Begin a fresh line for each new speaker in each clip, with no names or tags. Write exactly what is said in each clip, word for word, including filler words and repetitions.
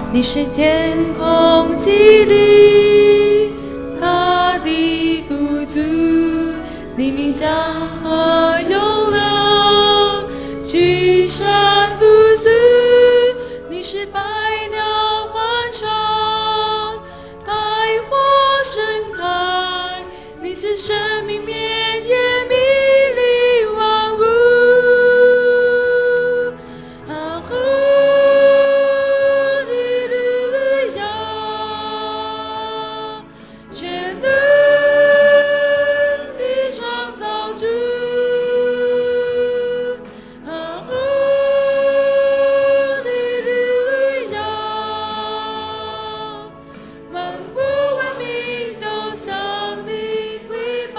你是天空激励，大地富足，你名江河涌流，居山不死。你是百鸟欢唱，百花盛开，你是生命绵延迷离万物。啊呼利路亚，全能的创造主。啊呼利路亚，万物万民都向你跪拜。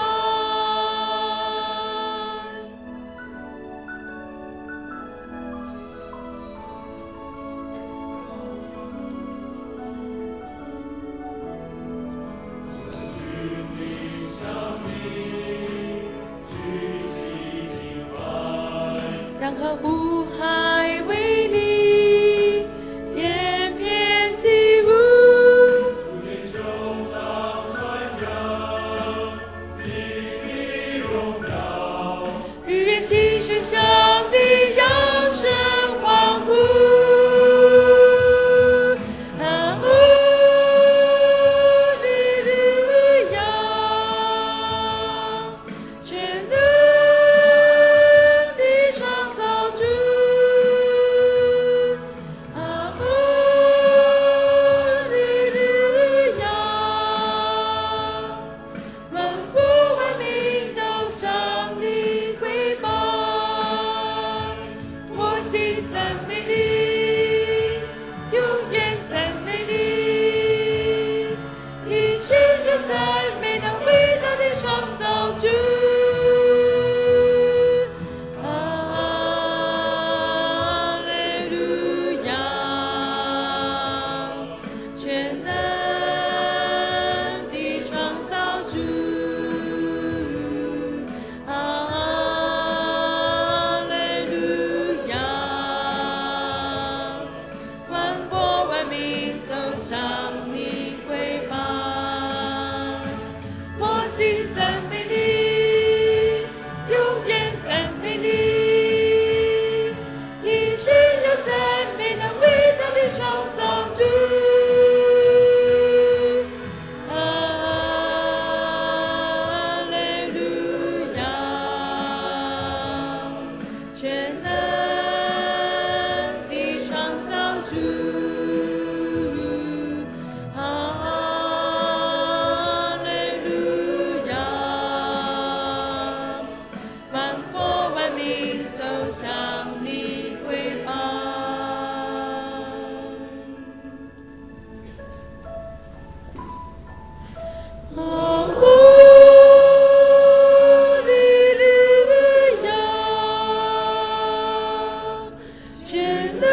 江河湖海为你翩翩起舞，日月星辰向你扬声欢呼。啊呼利路亚，全能的创造主。啊呼利路亚，万物万民都向你跪拜。我心赞美你，永远赞美你，一生的赞美那伟大的创造主。哈利路亚，全能的创造主。哈利路亚，万国万民都向你跪拜。我心赞美你，永远赞美你，一生要赞美那伟大的创造主。哈利路亚，全能的创造主。哈利路亚，万国万民都向你跪拜。啊呼利路亚，全能